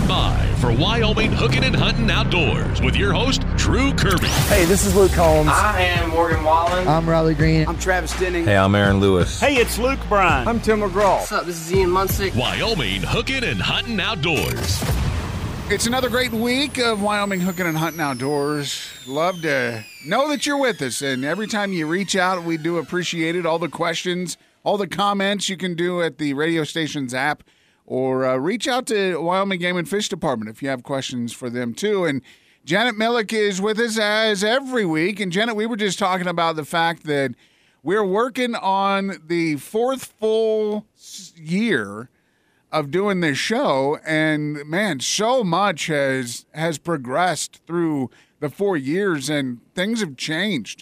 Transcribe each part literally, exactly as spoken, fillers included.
by for Wyoming Hooking and Hunting Outdoors with your host, Drew Kirby. Hey, this is Luke Combs. I am Morgan Wallen. I'm Riley Green. I'm Travis Denning. Hey, I'm Aaron Lewis. Hey, it's Luke Bryan. I'm Tim McGraw. What's up? This is Ian Munsick. Wyoming Hooking and Hunting Outdoors. It's another great week of Wyoming Hooking and Hunting Outdoors. Love to know that you're with us, and every time you reach out, we do appreciate it. All the questions, all the comments you can do at the radio station's app, or uh, reach out to Wyoming Game and Fish Department if you have questions for them too. And Janet Millick is with us as every week. And Janet, we were just talking about the fact that we're working on the fourth full year of doing this show, and man, so much has has progressed through the four years, and things have changed.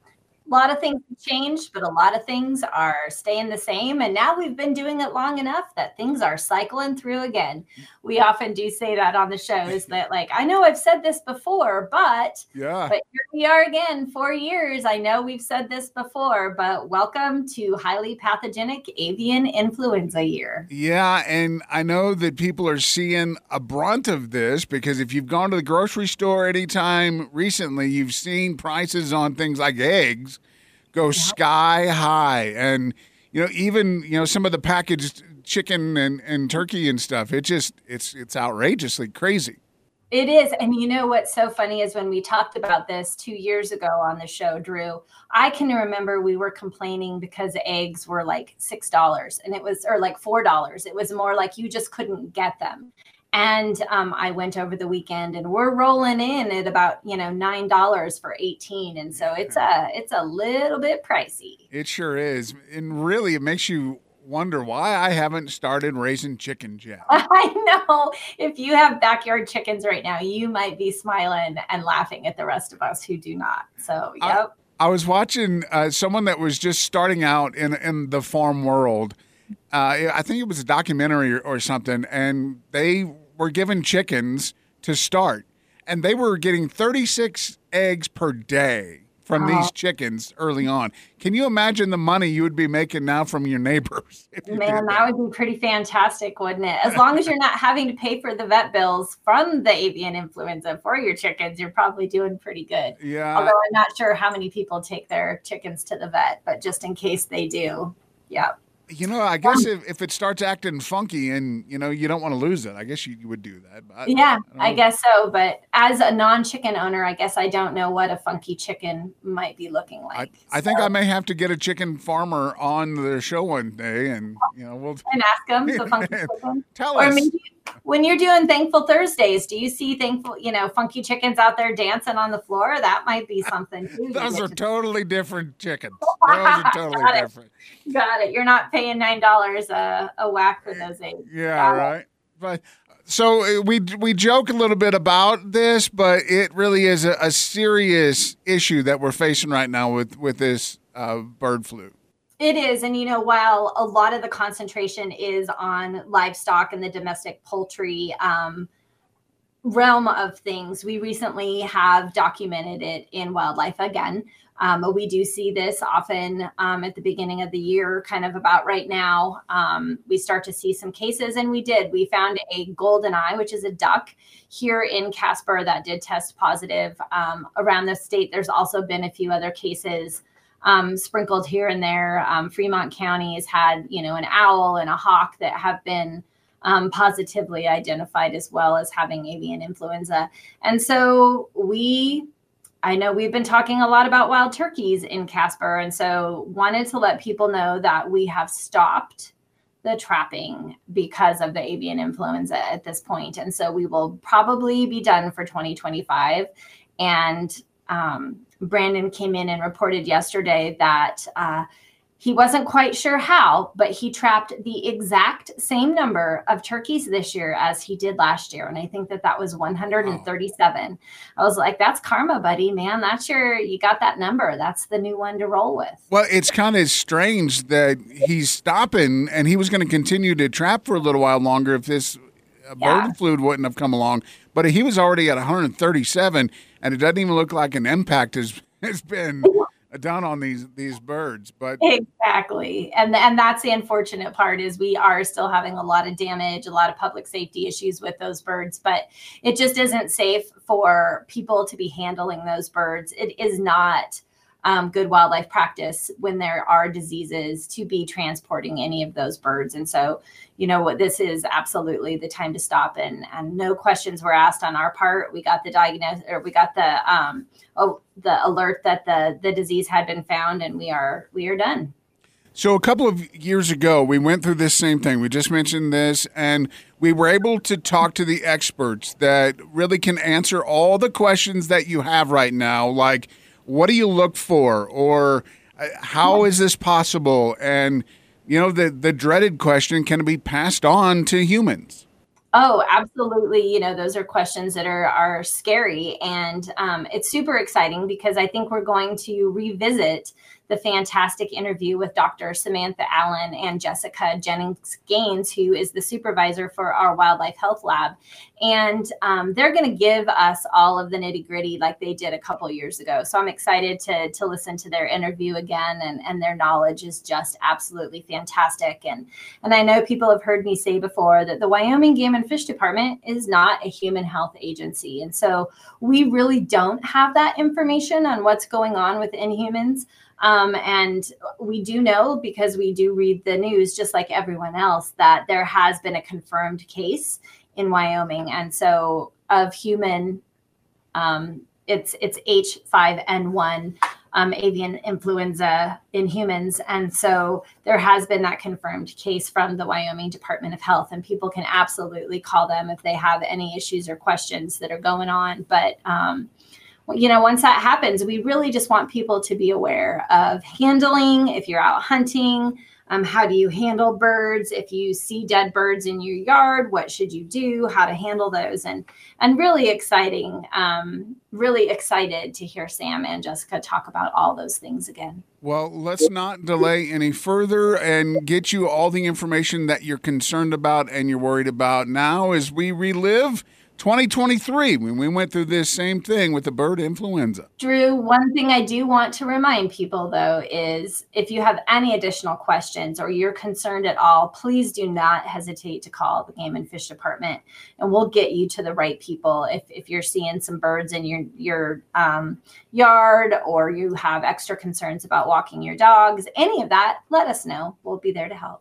A lot of things have changed, but a lot of things are staying the same. And now we've been doing it long enough that things are cycling through again. We often do say that on the show, is that like, I know I've said this before, but yeah, but here we are again, four years. I know we've said this before, but welcome to highly pathogenic avian influenza year. Yeah, and I know that people are seeing a brunt of this because if you've gone to the grocery store anytime recently, you've seen prices on things like eggs go sky high. And, you know, even, you know, some of the packaged chicken and, and turkey and stuff, it just, it's, it's outrageously crazy. It is. And you know, what's so funny is when we talked about this two years ago on the show, Drew, I can remember we were complaining because eggs were like six dollars and it was, or like four dollars. It was more like you just couldn't get them. And um, I went over the weekend and we're rolling in at about, you know, nine dollars for eighteen. And so it's a, it's a little bit pricey. It sure is. And really, it makes you wonder why I haven't started raising chickens yet. I know. If you have backyard chickens right now, you might be smiling and laughing at the rest of us who do not. So, yep. I, I was watching uh, someone that was just starting out in, in the farm world. Uh, I think it was a documentary or, or something, and they were given chickens to start, and they were getting thirty-six eggs per day from uh, these chickens early on. Can you imagine the money you would be making now from your neighbors? Man, that would be pretty fantastic, wouldn't it? As long as you're not having to pay for the vet bills from the avian influenza for your chickens, you're probably doing pretty good. Yeah. Although I'm not sure how many people take their chickens to the vet, but just in case they do, yeah. You know, I guess if, if it starts acting funky and, you know, you don't want to lose it, I guess you, you would do that. But yeah, I, I guess so. But as a non-chicken owner, I guess I don't know what a funky chicken might be looking like. I, I so. think I may have to get a chicken farmer on the show one day and, you know, we'll. And ask them the funky chicken. Tell or us. Maybe when you're doing Thankful Thursdays, do you see thankful, you know, funky chickens out there dancing on the floor? That might be something too. Those are totally different chickens. Those are totally Got different. It. Got it. You're not paying nine dollars a, a whack for those eggs. Yeah, Got right. It. But so we we joke a little bit about this, but it really is a, a serious issue that we're facing right now with with this uh, bird flu. It is. And, you know, while a lot of the concentration is on livestock and the domestic poultry um, realm of things, we recently have documented it in wildlife again. Um, we do see this often um, at the beginning of the year, kind of about right now. Um, we start to see some cases, and we did. We found a goldeneye, which is a duck, here in Casper that did test positive. Um, around the state, there's also been a few other cases Um, sprinkled here and there. Um, Fremont County has had, you know, an owl and a hawk that have been um, positively identified as well as having avian influenza. And so we, I know we've been talking a lot about wild turkeys in Casper, and so wanted to let people know that we have stopped the trapping because of the avian influenza at this point. And so we will probably be done for twenty twenty-five. And um, Brandon came in and reported yesterday that uh, he wasn't quite sure how, but he trapped the exact same number of turkeys this year as he did last year. And I think that that was one hundred thirty-seven. Wow. I was like, that's karma, buddy, man. That's your, you got that number. That's the new one to roll with. Well, it's kind of strange that he's stopping and he was going to continue to trap for a little while longer if this uh, Yeah. bird flu wouldn't have come along. But he was already at one hundred thirty-seven, and it doesn't even look like an impact has, has been down on these these birds. But exactly, and and that's the unfortunate part is we are still having a lot of damage, a lot of public safety issues with those birds. But it just isn't safe for people to be handling those birds. It is not um, good wildlife practice when there are diseases to be transporting any of those birds. And so, you know what, this is absolutely the time to stop. And and no questions were asked on our part. We got the diagnosis, or we got the um, oh, the alert that the the disease had been found, and we are we are done. So a couple of years ago, we went through this same thing. We just mentioned this, and we were able to talk to the experts that really can answer all the questions that you have right now, like what do you look for, or how is this possible? And, you know, the, the dreaded question, can it be passed on to humans? Oh, absolutely. You know, those are questions that are, are scary. And um, it's super exciting because I think we're going to revisit the fantastic interview with Doctor Samantha Allen and Jessica Jennings Gaines, who is the supervisor for our Wildlife Health Lab. And um, they're going to give us all of the nitty gritty like they did a couple years ago. So I'm excited to, to listen to their interview again, and, and their knowledge is just absolutely fantastic. And, and I know people have heard me say before that the Wyoming Game and Fish Department is not a human health agency. And so we really don't have that information on what's going on within humans. Um, and we do know, because we do read the news just like everyone else, that there has been a confirmed case in Wyoming. And so of human, um, it's it's H five N one um, avian influenza in humans. And so there has been that confirmed case from the Wyoming Department of Health, and people can absolutely call them if they have any issues or questions that are going on. But um you know, once that happens, we really just want people to be aware of handling. If you're out hunting, um, how do you handle birds? If you see dead birds in your yard, what should you do? How to handle those? And and really exciting, um, really excited to hear Sam and Jessica talk about all those things again. Well, let's not delay any further and get you all the information that you're concerned about and you're worried about now as we relive twenty twenty-three, when we went through this same thing with the bird influenza. Drew, one thing I do want to remind people, though, is if you have any additional questions or you're concerned at all, please do not hesitate to call the Game and Fish Department, and we'll get you to the right people. If if you're seeing some birds in your, your um, yard, or you have extra concerns about walking your dogs, any of that, let us know. We'll be there to help.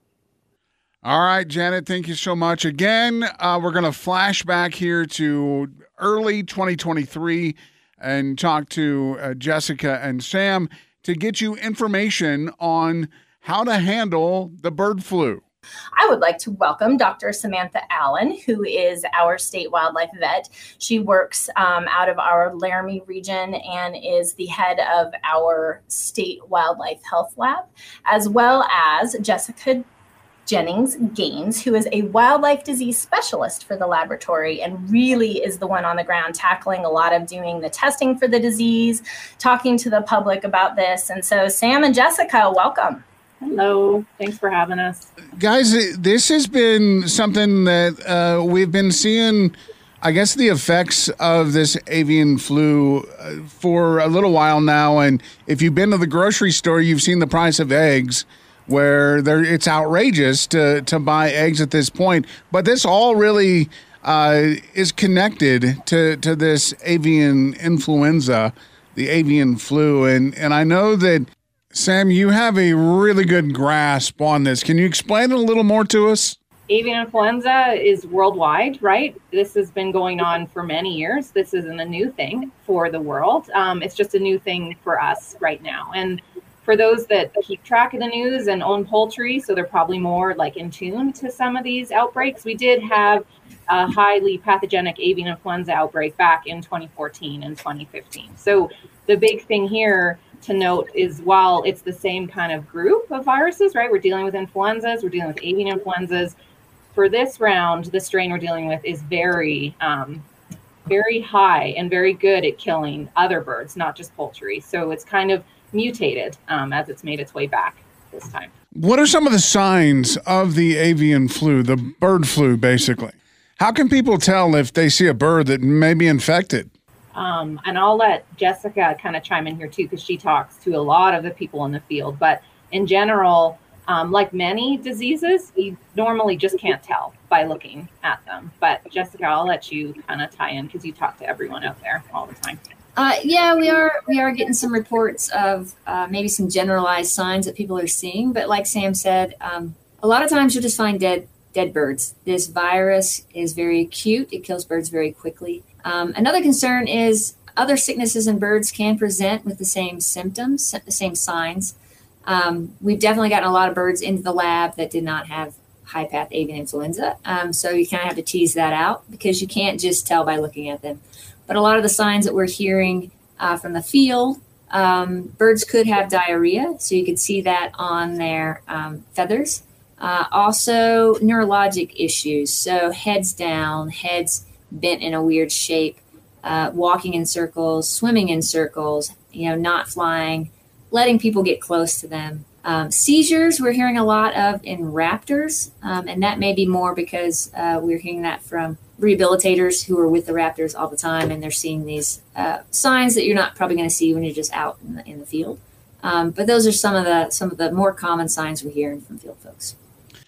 All right, Janet, thank you so much. Again, uh, we're going to flash back here to early twenty twenty-three and talk to uh, Jessica and Sam to get you information on how to handle the bird flu. I would like to welcome Doctor Samantha Allen, who is our state wildlife vet. She works um, out of our Laramie region and is the head of our state wildlife health lab, as well as Jessica Jennings Gaines, who is a wildlife disease specialist for the laboratory and really is the one on the ground tackling a lot of doing the testing for the disease, talking to the public about this. And so Sam and Jessica, welcome. Hello. Thanks for having us. Guys, this has been something that uh, we've been seeing, I guess, the effects of this avian flu uh, for a little while now. And if you've been to the grocery store, you've seen the price of eggs, where there it's outrageous to, to buy eggs at this point. But this all really uh, is connected to, to this avian influenza, the avian flu. And, and I know that, Sam, you have a really good grasp on this. Can you explain it a little more to us? Avian influenza is worldwide, right? This has been going on for many years. This isn't a new thing for the world. Um, it's just a new thing for us right now. And for those that keep track of the news and own poultry, so they're probably more like in tune to some of these outbreaks. We did have a highly pathogenic avian influenza outbreak back in twenty fourteen and twenty fifteen. So the big thing here to note is, while it's the same kind of group of viruses, right? We're dealing with influenzas, we're dealing with avian influenzas. For this round, the strain we're dealing with is very, um, very high and very good at killing other birds, not just poultry. So it's kind of mutated um, as it's made its way back this time. What are some of the signs of the avian flu, the bird flu, basically? How can people tell if they see a bird that may be infected? Um, and I'll let Jessica kind of chime in here too, because she talks to a lot of the people in the field. But in general, um, like many diseases, you normally just can't tell by looking at them. But Jessica, I'll let you kind of tie in because you talk to everyone out there all the time. Uh, yeah, we are we are getting some reports of uh, maybe some generalized signs that people are seeing. But like Sam said, um, a lot of times you'll just find dead dead birds. This virus is very acute. It kills birds very quickly. Um, another concern is other sicknesses in birds can present with the same symptoms, the same signs. Um, we've definitely gotten a lot of birds into the lab that did not have high path avian influenza. Um, so you kind of have to tease that out because you can't just tell by looking at them. But a lot of the signs that we're hearing uh, from the field, um, birds could have diarrhea. So you could see that on their um, feathers. Uh, also neurologic issues. So heads down, heads bent in a weird shape, uh, walking in circles, swimming in circles, you know, not flying, letting people get close to them. Um, seizures, we're hearing a lot of in raptors, um, and that may be more because uh, we're hearing that from rehabilitators who are with the raptors all the time, and they're seeing these uh, signs that you're not probably going to see when you're just out in the, in the field. Um, but those are some of the some of the more common signs we're hearing from field folks.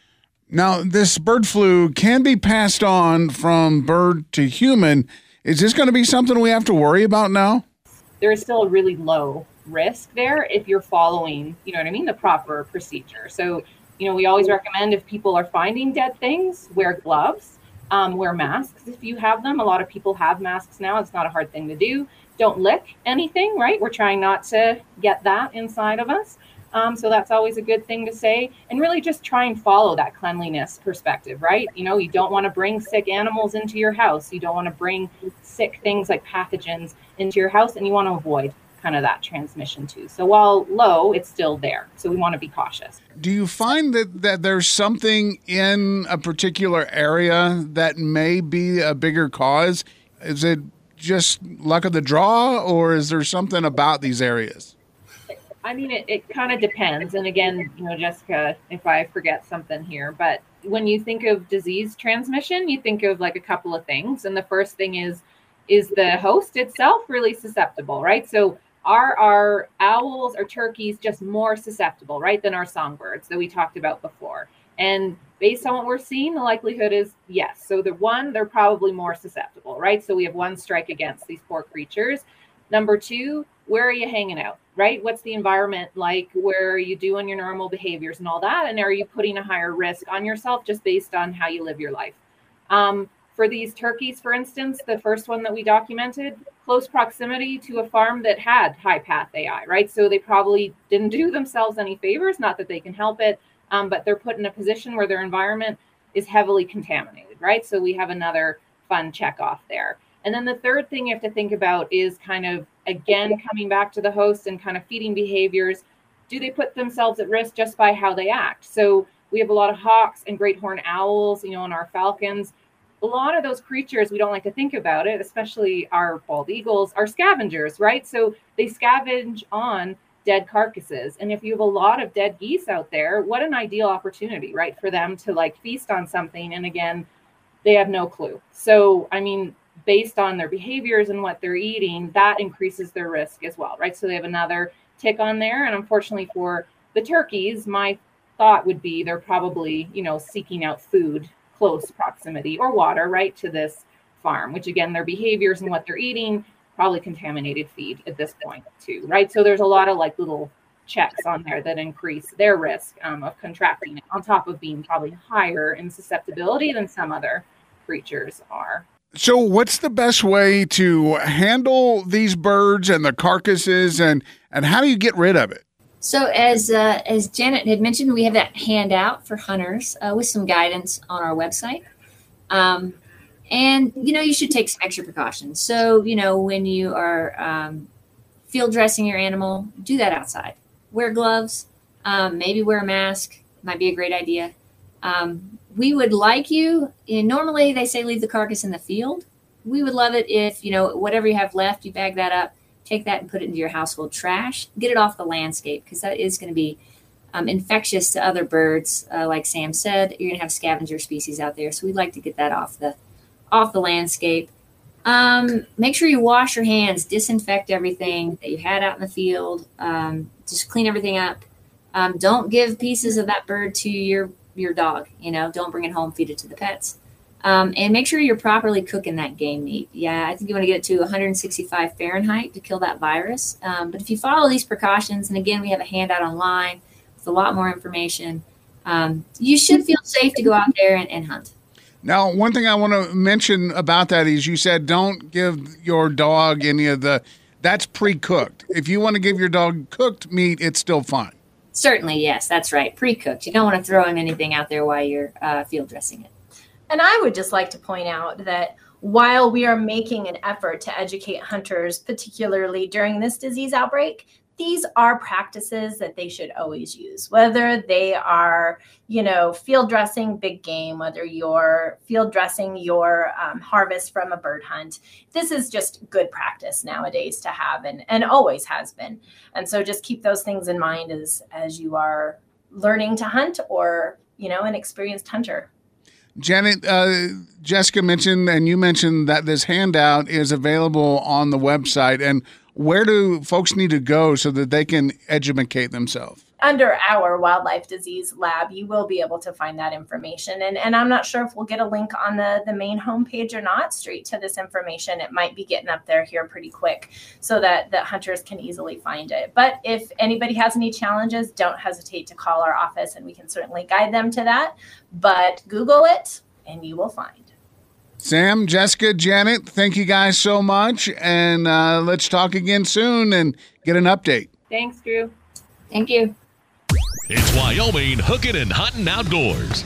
Now, this bird flu can be passed on from bird to human. Is this going to be something we have to worry about now? There is still a really low risk there if you're following, you know what I mean, the proper procedure. So, you know, we always recommend if people are finding dead things, wear gloves, um, wear masks if you have them. A lot of people have masks now. It's not a hard thing to do. Don't lick anything, right? We're trying not to get that inside of us. Um, so that's always a good thing to say. And really just try and follow that cleanliness perspective, right? You know, you don't want to bring sick animals into your house. You don't want to bring sick things like pathogens into your house, and you want to avoid kind of that transmission too. So while low, it's still there. So we want to be cautious. Do you find that, that there's something in a particular area that may be a bigger cause? Is it just luck of the draw, or is there something about these areas? I mean, it, it kind of depends. And again, you know, Jessica, if I forget something here, but when you think of disease transmission, you think of like a couple of things. And the first thing is, is the host itself really susceptible, right? So are our owls or turkeys just more susceptible, right, than our songbirds that we talked about before? And based on what we're seeing, the likelihood is yes. So the one, they're probably more susceptible, right? So we have one strike against these poor creatures. Number two, where are you hanging out, right? What's the environment like? Where are you doing your normal behaviors and all that? And are you putting a higher risk on yourself just based on how you live your life? Um, for these turkeys, for instance, the first one that we documented, close proximity to a farm that had high path A I, right? So they probably didn't do themselves any favors, not that they can help it, um, but they're put in a position where their environment is heavily contaminated, right? So we have another fun check off there. And then the third thing you have to think about is kind of, again, coming back to the host and kind of feeding behaviors. Do they put themselves at risk just by how they act? So we have a lot of hawks and great horned owls, you know, and our falcons. A lot of those creatures, we don't like to think about it, especially our bald eagles, are scavengers, right? So they scavenge on dead carcasses. And if you have a lot of dead geese out there, what an ideal opportunity, right, for them to like feast on something. And again, they have no clue. So, I mean, based on their behaviors and what they're eating, that increases their risk as well, right? So they have another tick on there. And unfortunately for the turkeys, my thought would be they're probably, you know, seeking out food, close proximity, or water, right, to this farm, which again, their behaviors and what they're eating, probably contaminated feed at this point too, right? So there's a lot of like little checks on there that increase their risk um, of contracting it, on top of being probably higher in susceptibility than some other creatures are. So what's the best way to handle these birds and the carcasses, and, and how do you get rid of it? So as uh, as Janet had mentioned, we have that handout for hunters uh, with some guidance on our website. Um, and, you know, you should take some extra precautions. So, you know, when you are um, field dressing your animal, do that outside. Wear gloves, um, maybe wear a mask. Might be a great idea. Um, we would like you, you know, normally they say leave the carcass in the field. We would love it if, you know, whatever you have left, you bag that up, take that and put it into your household trash, get it off the landscape, because that is going to be um, infectious to other birds. Uh, like Sam said, you're going to have scavenger species out there. So we'd like to get that off the off the landscape. Um, make sure you wash your hands, disinfect everything that you had out in the field. Um, just clean everything up. Um, don't give pieces of that bird to your, your dog. You know, don't bring it home, feed it to the pets. Um, and make sure you're properly cooking that game meat. Yeah, I think you want to get it to one hundred sixty-five Fahrenheit to kill that virus. Um, but if you follow these precautions, and again, we have a handout online with a lot more information, um, you should feel safe to go out there and, and hunt. Now, one thing I want to mention about that is you said don't give your dog any of the, that's pre-cooked. If you want to give your dog cooked meat, it's still fine. Certainly, yes, that's right. Pre-cooked. You don't want to throw in anything out there while you're uh, field dressing it. And I would just like to point out that while we are making an effort to educate hunters, particularly during this disease outbreak, these are practices that they should always use, whether they are, you know, field dressing big game, whether you're field dressing your um, harvest from a bird hunt. This is just good practice nowadays to have, and, and always has been. And so just keep those things in mind as, as you are learning to hunt or, you know, an experienced hunter. Janet, uh, Jessica mentioned, and you mentioned that this handout is available on the website. And where do folks need to go so that they can educate themselves? Under our wildlife disease lab, you will be able to find that information. And, and I'm not sure if we'll get a link on the, the main homepage or not straight to this information. It might be getting up there here pretty quick so that, that hunters can easily find it. But if anybody has any challenges, don't hesitate to call our office and we can certainly guide them to that. But Google it and you will find. Sam, Jessica, Janet, thank you guys so much. And uh, let's talk again soon and get an update. Thanks, Drew. Thank you. It's Wyoming Hooking and Hunting Outdoors.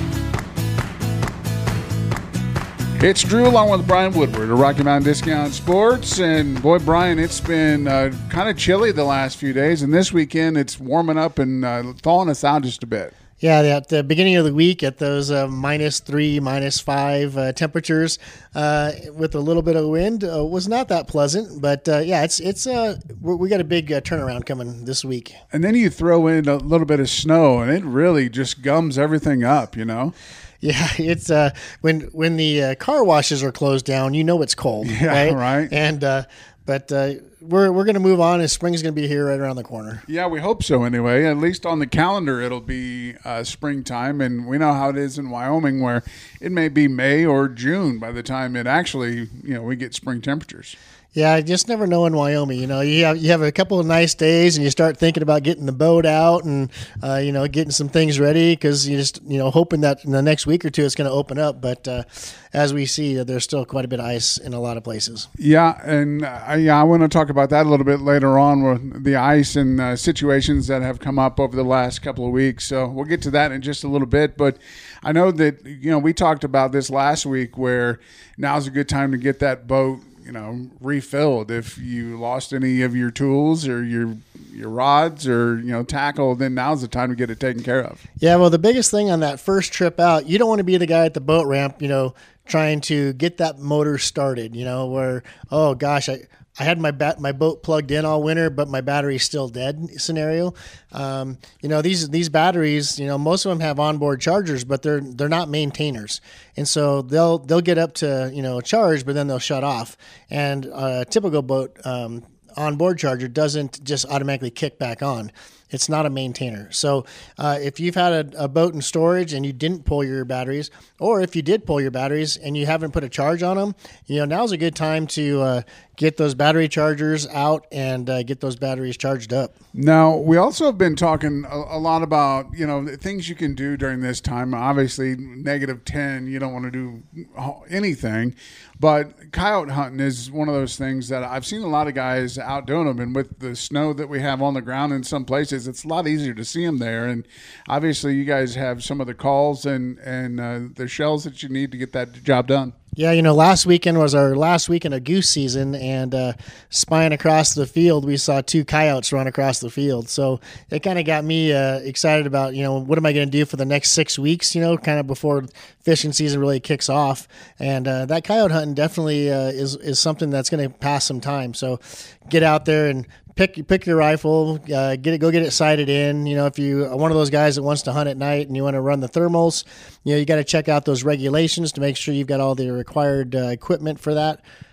It's Drew along with Brian Woodward of Rocky Mountain Discount Sports. And boy, Brian, it's been uh, kind of chilly the last few days. And this weekend, it's warming up and uh, thawing us out just a bit. Yeah, at the beginning of the week at those uh, minus three, minus five uh, temperatures uh, with a little bit of wind uh, was not that pleasant. But uh, yeah, it's it's uh, we got a big uh, turnaround coming this week. And then you throw in a little bit of snow, and it really just gums everything up, you know. Yeah, it's uh, when when the uh, car washes are closed down, you know it's cold, yeah, right? right. And uh, but uh, we're we're going to move on, and spring's going to be here right around the corner. Yeah, we hope so. Anyway, at least on the calendar, it'll be uh, springtime, and we know how it is in Wyoming, where it may be May or June by the time it actually, you know, we get spring temperatures. Yeah, I just never know in Wyoming. You know, you have you have a couple of nice days, and you start thinking about getting the boat out and uh, you know getting some things ready because you just you know hoping that in the next week or two it's going to open up. But uh, as we see, there's still quite a bit of ice in a lot of places. Yeah, and uh, yeah, I want to talk about that a little bit later on with the ice and uh, situations that have come up over the last couple of weeks. So we'll get to that in just a little bit. But I know that you know we talked about this last week, where now's a good time to get that boat, you know, refilled. If you lost any of your tools or your your rods or, you know, tackle, then now's the time to get it taken care of. Yeah, well, the biggest thing on that first trip out, you don't want to be the guy at the boat ramp, you know, trying to get that motor started, you know, where, oh, gosh, I, I had my bat, my boat plugged in all winter, but my battery's still dead scenario. Um, you know, these these batteries, you know, most of them have onboard chargers, but they're they're not maintainers, and so they'll they'll get up to you know charge, but then they'll shut off. And a typical boat um, onboard charger doesn't just automatically kick back on. It's not a maintainer. So uh, if you've had a, a boat in storage and you didn't pull your batteries, or if you did pull your batteries and you haven't put a charge on them, you know, now's a good time to uh, get those battery chargers out and uh, get those batteries charged up. Now, we also have been talking a, a lot about, you know, things you can do during this time. Obviously, negative ten, you don't want to do anything. But coyote hunting is one of those things that I've seen a lot of guys out doing them. And with the snow that we have on the ground in some places, it's a lot easier to see them there. And obviously, you guys have some of the calls and, and uh, the shells that you need to get that job done. Yeah, you know, last weekend was our last weekend of goose season, and uh, spying across the field, we saw two coyotes run across the field. So it kind of got me uh, excited about, you know, what am I going to do for the next six weeks, you know, kind of before fishing season really kicks off. And uh, that coyote hunting definitely uh, is, is something that's going to pass some time. So get out there and Pick pick your rifle, uh, get it, go get it sighted in. You know, if you are one of those guys that wants to hunt at night and you want to run the thermals, you know, you got to check out those regulations to make sure you've got all the required uh, equipment for that.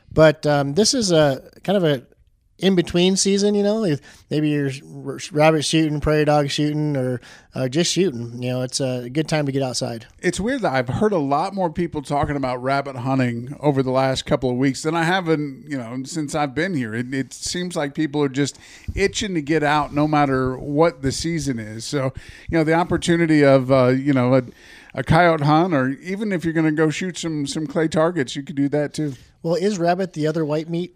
But um, this is a kind of a in-between season, you know, if maybe you're rabbit shooting, prairie dog shooting, or uh, just shooting. You know, it's a good time to get outside. It's weird that I've heard a lot more people talking about rabbit hunting over the last couple of weeks than I haven't, you know, since I've been here. It, it seems like people are just itching to get out no matter what the season is. So, you know, the opportunity of, uh, you know, a, a coyote hunt, or even if you're going to go shoot some, some clay targets, you could do that too. Well, is rabbit the other white meat?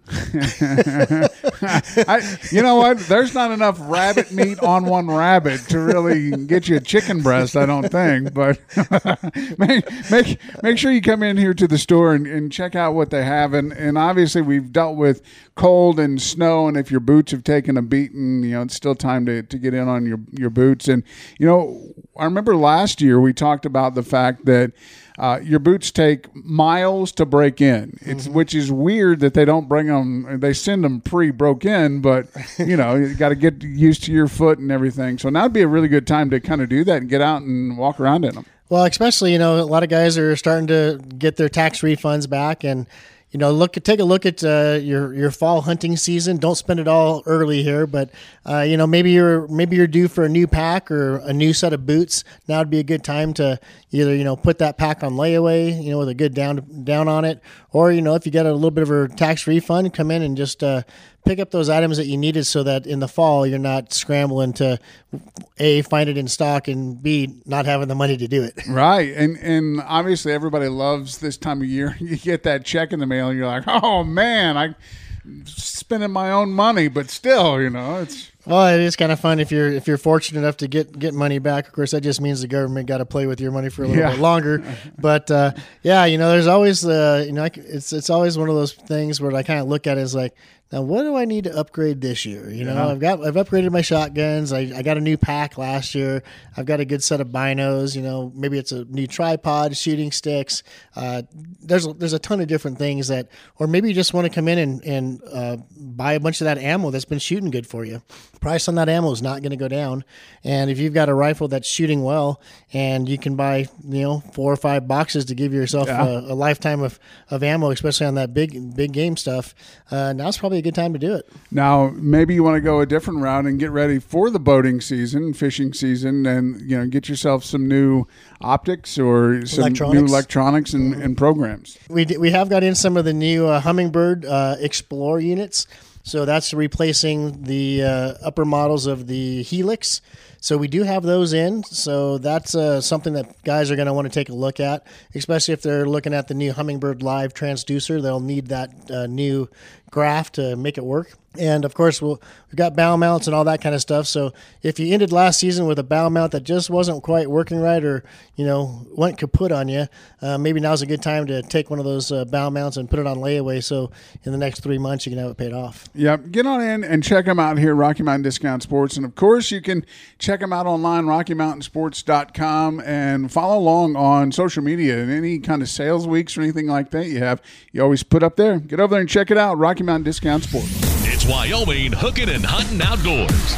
I, you know what? There's not enough rabbit meat on one rabbit to really get you a chicken breast, I don't think. But make, make make sure you come in here to the store and, and check out what they have. And, and obviously, we've dealt with cold and snow. And if your boots have taken a beating, you know, it's still time to, to get in on your, your boots. And, you know, I remember last year we talked about the fact that Uh, your boots take miles to break in. It's mm-hmm. which is weird that they don't bring them. They send them pre-broke in, but you know you got to get used to your foot and everything. So now would be a really good time to kind of do that and get out and walk around in them. Well, especially you know a lot of guys are starting to get their tax refunds back, and you know look take a look at uh, your your fall hunting season. Don't spend it all early here, but uh, you know maybe you're maybe you're due for a new pack or a new set of boots. Now would be a good time to either you know put that pack on layaway, you know, with a good down down on it, or you know if you get a little bit of a tax refund, come in and just uh, pick up those items that you needed, so that in the fall you're not scrambling to A, find it in stock, and B, not having the money to do it. Right, and and obviously everybody loves this time of year. You get that check in the mail, and you're like, oh man, I'm spending my own money, but still, you know, it's. Well, it is kind of fun if you're if you're fortunate enough to get, get money back. Of course, that just means the government got to play with your money for a little yeah. bit longer. But uh, yeah, you know, there's always uh, you know, it's it's always one of those things where I kind of look at it as like, now what do I need to upgrade this year? You know, yeah. I've got I've upgraded my shotguns. I, I got a new pack last year. I've got a good set of binos. You know, maybe it's a new tripod, shooting sticks. Uh, there's there's a ton of different things that, or maybe you just want to come in and and uh, buy a bunch of that ammo that's been shooting good for you. Price on that ammo is not going to go down, and if you've got a rifle that's shooting well, and you can buy you know four or five boxes to give yourself yeah. a, a lifetime of, of ammo, especially on that big big game stuff, uh, now's probably a good time to do it. Now, maybe you want to go a different route and get ready for the boating season, fishing season, and you know get yourself some new optics or some electronics. new electronics and, and programs. We d- we have got in some of the new uh, Humminbird uh, Explorer units. So that's replacing the uh, upper models of the Helix. So we do have those in. So that's uh, something that guys are going to want to take a look at, especially if they're looking at the new Humminbird Live transducer. They'll need that uh, new graph to make it work. And, of course, we'll, we've got bow mounts and all that kind of stuff. So if you ended last season with a bow mount that just wasn't quite working right, or, you know, went kaput on you, uh, maybe now's a good time to take one of those uh, bow mounts and put it on layaway, so in the next three months you can have it paid off. Yep. Get on in and check them out here at Rocky Mountain Discount Sports. And, of course, you can check them out online, rocky mountain sports dot com, and follow along on social media and any kind of sales weeks or anything like that you have. You always put up there. Get over there and check it out, Rocky Mountain Discount Sports. It's Wyoming Hooking and Hunting Outdoors.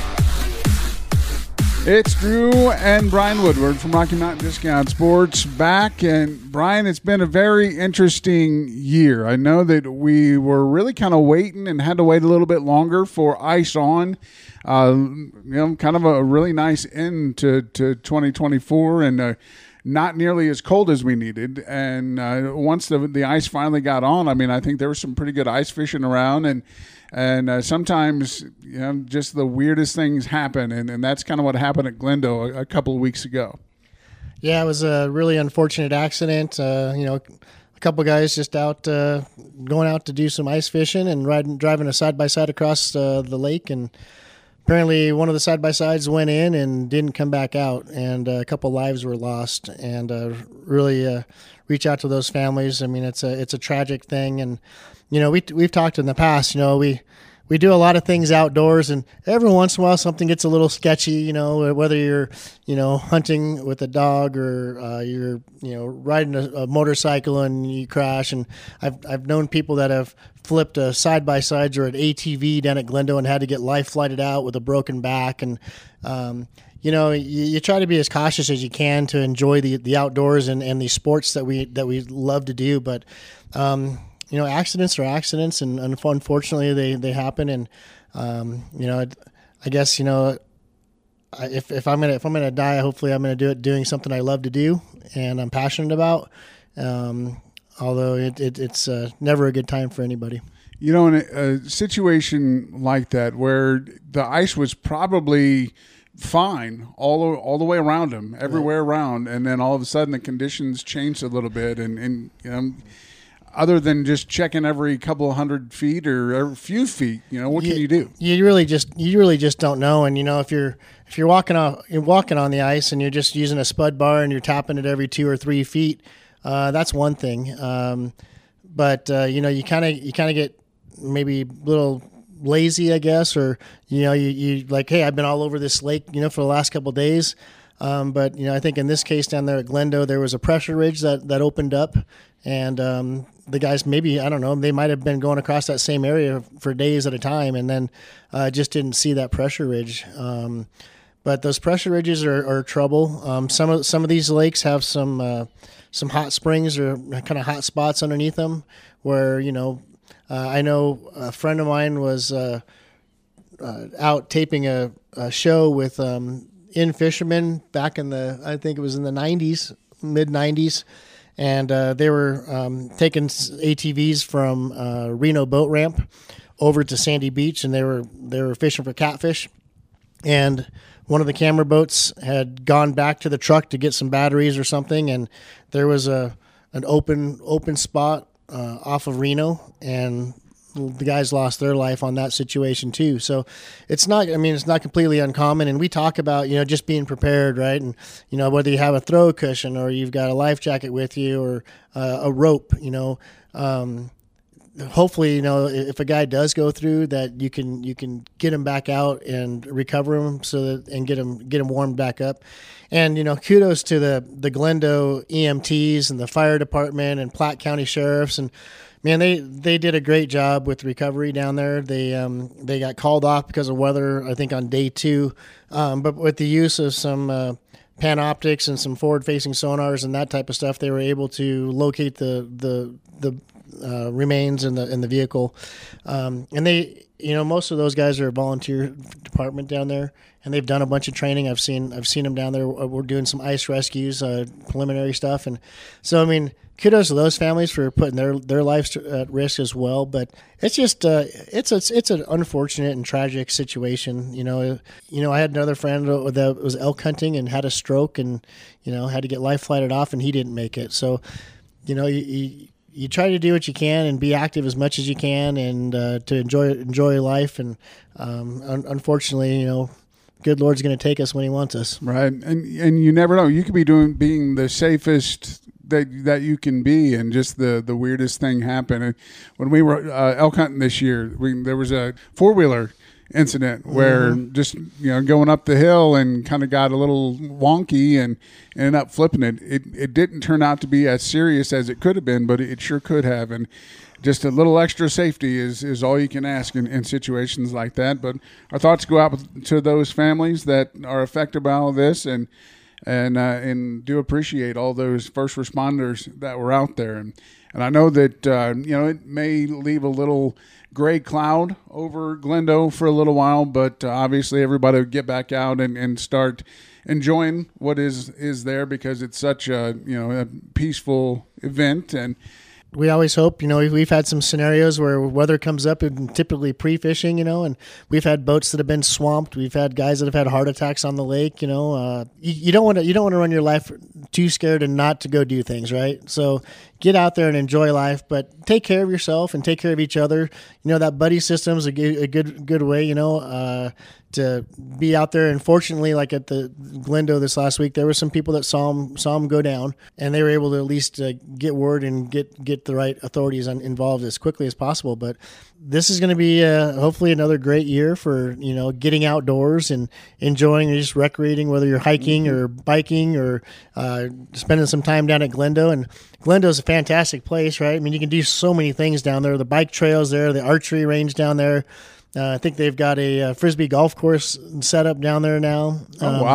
It's Drew and Brian Woodward from Rocky Mountain Discount Sports back. And, Brian, it's been a very interesting year. I know that we were really kind of waiting and had to wait a little bit longer for Ice On. Uh, you know, kind of a really nice end to, to twenty twenty-four, and uh, not nearly as cold as we needed. And uh, once the the ice finally got on, I mean, I think there was some pretty good ice fishing around, and And uh, sometimes, you know, just the weirdest things happen, and, and that's kind of what happened at Glendo a, a couple of weeks ago. Yeah, it was a really unfortunate accident. Uh, you know, a couple of guys just out uh, going out to do some ice fishing and riding, driving a side by side across uh, the lake, and apparently one of the side by sides went in and didn't come back out, and uh, a couple of lives were lost. And uh, really uh, reach out to those families. I mean, it's a it's a tragic thing, and you know, we we've talked in the past. You know, we we do a lot of things outdoors, and every once in a while something gets a little sketchy. You know, whether you're you know hunting with a dog or uh, you're you know riding a, a motorcycle and you crash. And I've I've known people that have flipped a side by sides or an A T V down at Glendo and had to get life flighted out with a broken back. And um, you know, you, you try to be as cautious as you can to enjoy the the outdoors and, and the sports that we that we love to do, but. Um, you know, accidents are accidents, and unfortunately they, they happen. And, um, you know, I guess, you know, if, if I'm going to, if I'm going to die, hopefully I'm going to do it doing something I love to do and I'm passionate about. Um, although it, it it's uh, never a good time for anybody. You know, in a, a situation like that where the ice was probably fine all all the way around him, everywhere right. around, and then all of a sudden the conditions changed a little bit, and, and you know, other than just checking every couple of hundred feet or every few feet, you know, what you, can you do? You really just you really just don't know. And you know, if you're if you're walking off you're walking on the ice and you're just using a spud bar and you're tapping it every two or three feet, uh, that's one thing. Um, but uh, you know, you kind of you kind of get maybe a little lazy, I guess, or you know, you, you like, hey, I've been all over this lake, you know, for the last couple of days. Um, but you know, I think in this case down there at Glendo, there was a pressure ridge that, that opened up, and um, the guys maybe I don't know, they might have been going across that same area for days at a time, and then uh, just didn't see that pressure ridge. Um, but those pressure ridges are, are trouble. Um, some of some of these lakes have some uh, some hot springs or kind of hot spots underneath them, where you know. Uh, I know a friend of mine was uh, uh, out taping a, a show with um, in fishermen back in the, I think it was in the nineties, mid nineties, and uh, they were um, taking A T Vs from uh, Reno boat ramp over to Sandy Beach, and they were they were fishing for catfish, and one of the camera boats had gone back to the truck to get some batteries or something, and there was a an open open spot Uh, off of Reno, and the guys lost their life on that situation too. So it's not, I mean, it's not completely uncommon. And we talk about, you know, just being prepared, right? And, you know, whether you have a throw cushion or you've got a life jacket with you or uh, a rope, you know, um, hopefully, you know, if a guy does go through that, you can, you can get him back out and recover him so that, and get him, get him warmed back up. And, you know, kudos to the, the Glendo E M Ts and the fire department and Platte County sheriffs. And man, they, they did a great job with recovery down there. They, um, they got called off because of weather, I think on day two. Um, but with the use of some, uh, Panoptics and some forward facing sonars and that type of stuff, they were able to locate the, the, the, uh, remains in the, in the vehicle. Um, and they, you know, most of those guys are a volunteer department down there, and they've done a bunch of training. I've seen, I've seen them down there. We're doing some ice rescues, uh, preliminary stuff. And so, I mean, kudos to those families for putting their, their lives at risk as well. But it's just, uh, it's, a, it's an unfortunate and tragic situation. You know, you know, I had another friend that was elk hunting and had a stroke and, you know, had to get life flighted off, and he didn't make it. So, you know, you, you you try to do what you can and be active as much as you can, and uh, to enjoy enjoy life. And um, un- unfortunately, you know, good Lord's going to take us when He wants us. Right, and and you never know. You could be doing being the safest that that you can be, and just the, the weirdest thing happen. And when we were uh, elk hunting this year, we, there was a four wheeler incident where mm-hmm. just you know going up the hill and kind of got a little wonky and ended up flipping it. It it didn't turn out to be as serious as it could have been, but it sure could have. And just a little extra safety is, is all you can ask in, in situations like that. But our thoughts go out to those families that are affected by all this, and and uh, and do appreciate all those first responders that were out there. And and I know that uh, you know it may leave a little gray cloud over Glendo for a little while, but uh, obviously everybody will get back out and, and start enjoying what is, is there, because it's such a, you know, a peaceful event. And we always hope, you know, we've had some scenarios where weather comes up, and typically pre-fishing, you know, and we've had boats that have been swamped. We've had guys that have had heart attacks on the lake, you know. Uh, you, you don't want to, you don't want to run your life too scared and not to go do things, right? So get out there and enjoy life, but take care of yourself and take care of each other. You know, that buddy system is a good, a good, good way, you know, uh, to be out there. And fortunately, like at the Glendo this last week, there were some people that saw him, saw him go down, and they were able to at least uh, get word and get, get the right authorities involved as quickly as possible. But this is going to be uh, hopefully another great year for, you know, getting outdoors and enjoying and just recreating, whether you're hiking or biking or uh, spending some time down at Glendo. And Glendo is a fantastic place, right? I mean, you can do so many things down there. The bike trails there, the archery range down there. Uh, I think they've got a, a Frisbee golf course set up down there now. Oh, um, wow.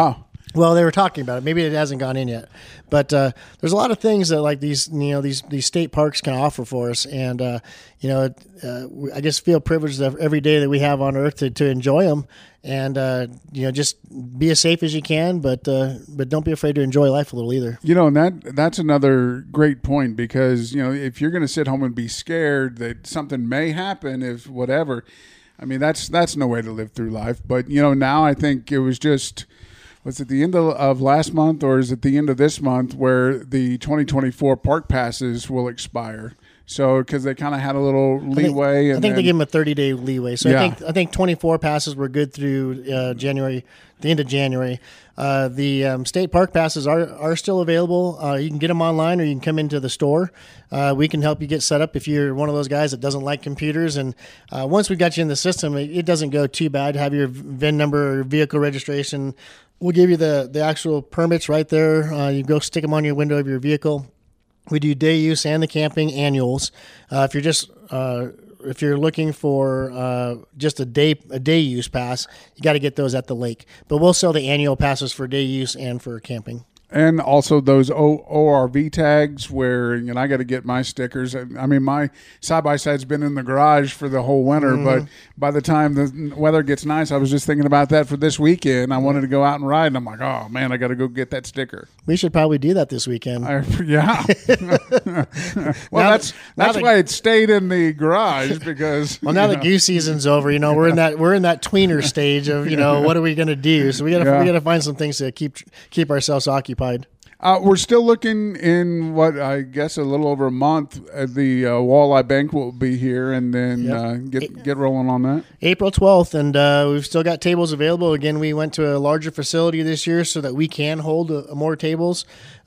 Well, they were talking about it. Maybe it hasn't gone in yet, but uh, there's a lot of things that like these, you know, these these state parks can offer for us, and uh, you know, uh, I just feel privileged every day that we have on Earth to, to enjoy them, and uh, you know, just be as safe as you can, but uh, but don't be afraid to enjoy life a little either. You know, and that that's another great point, because you know, if you're going to sit home and be scared that something may happen, if whatever, I mean, that's that's no way to live through life. But you know, now I think it was just. Was it the end of, of last month, or is it the end of this month, where the twenty twenty-four park passes will expire? So, because they kind of had a little leeway. I think, and I think then, they gave them a thirty day leeway. So yeah. I think I think twenty-four passes were good through uh, January, the end of January. Uh, the um, state park passes are are still available. Uh, you can get them online, or you can come into the store. Uh, we can help you get set up if you're one of those guys that doesn't like computers. And uh, once we got you in the system, it, it doesn't go too bad. Have your V I N number or vehicle registration. We'll give you the, the actual permits right there. Uh, you go stick them on your window of your vehicle. We do day use and the camping annuals. Uh, if you're just uh, if you're looking for uh, just a day a day use pass, you got to get those at the lake. But we'll sell the annual passes for day use and for camping. And also those o- ORV tags where, you know, I got to get my stickers. I mean, my side-by-side's been in the garage for the whole winter, mm-hmm. but by the time the weather gets nice, I was just thinking about that for this weekend. I wanted to go out and ride, and I'm like, oh, man, I got to go get that sticker. We should probably do that this weekend. I, yeah. well, now that's that's the, why it stayed in the garage, because... Well, now the know. goose season's over. You know, we're in that we're in that tweener stage of, you know, what are we going to do? So we got to yeah. we got to find some things to keep keep ourselves occupied. Uh, we're still looking in what I guess a little over a month. Uh, the uh, Walleye Bank will be here, and then yep. uh, get get rolling on that. April twelfth, and uh, we've still got tables available. Again, we went to a larger facility this year so that we can hold a, a more tables.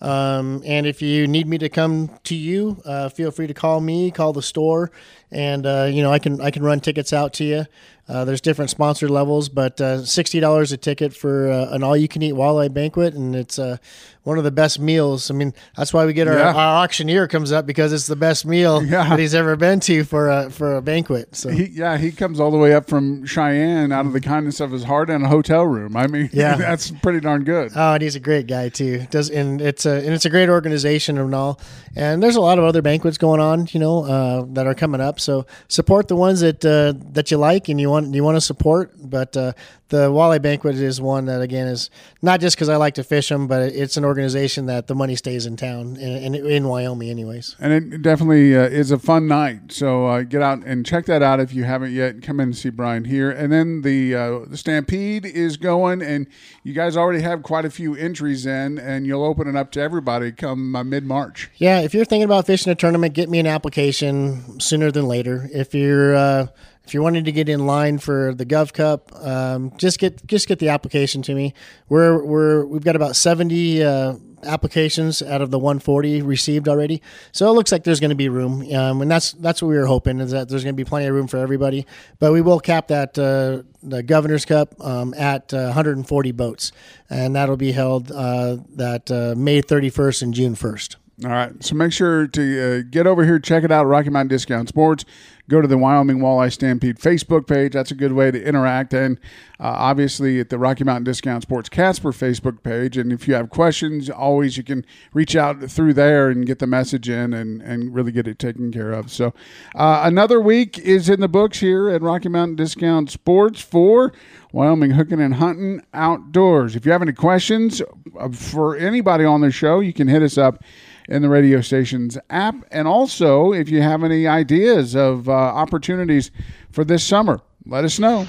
Um, and if you need me to come to you, uh, feel free to call me, call the store, and uh, you know I can I can run tickets out to you. Uh, there's different sponsor levels, but uh, sixty dollars a ticket for uh, an all-you-can-eat walleye banquet, and it's uh, one of the best meals. I mean, that's why we get our, yeah. our auctioneer comes up, because it's the best meal yeah. that he's ever been to for a for a banquet. So he, yeah, he comes all the way up from Cheyenne out of the kindness of his heart in a hotel room. I mean, yeah. that's pretty darn good. Oh, and he's a great guy too. Does and it's a and it's a great organization and all. And there's a lot of other banquets going on, you know, uh, that are coming up. So support the ones that uh, that you like and you want you want to support. But uh, the Walleye Banquet is one that, again, is not just because I like to fish them, but it's an organization that the money stays in town, in, in, in Wyoming anyways. And it definitely uh, is a fun night. So uh, get out and check that out if you haven't yet. Come in and see Brian here. And then the, uh, the Stampede is going, and you guys already have quite a few entries in, and you'll open it up to everybody come uh, mid-March. Yeah, if you're thinking about fishing a tournament, get me an application sooner than later. If you're... Uh, If you're wanting to get in line for the Gov Cup, um, just get just get the application to me. We're we're we've got about seventy uh, applications out of the one forty received already, so it looks like there's going to be room, um, and that's that's what we were hoping, is that there's going to be plenty of room for everybody. But we will cap that uh, the Governor's Cup um, at uh, one hundred forty boats, and that'll be held uh, that uh, May thirty-first and June first. All right, so make sure to uh, get over here, check it out, Rocky Mountain Discount Sports. Go to the Wyoming Walleye Stampede Facebook page. That's a good way to interact. And uh, obviously at the Rocky Mountain Discount Sports Casper Facebook page. And if you have questions, always you can reach out through there and get the message in and, and really get it taken care of. So uh, another week is in the books here at Rocky Mountain Discount Sports for Wyoming Hooking and Hunting Outdoors. If you have any questions for anybody on the show, you can hit us up in the radio station's app. And also, if you have any ideas of uh, opportunities for this summer, let us know.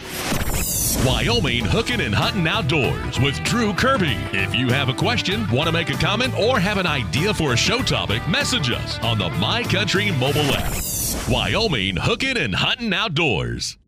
Wyoming Hooking and Hunting Outdoors with Drew Kirby. If you have a question, want to make a comment, or have an idea for a show topic, message us on the My Country mobile app. Wyoming Hooking and Hunting Outdoors.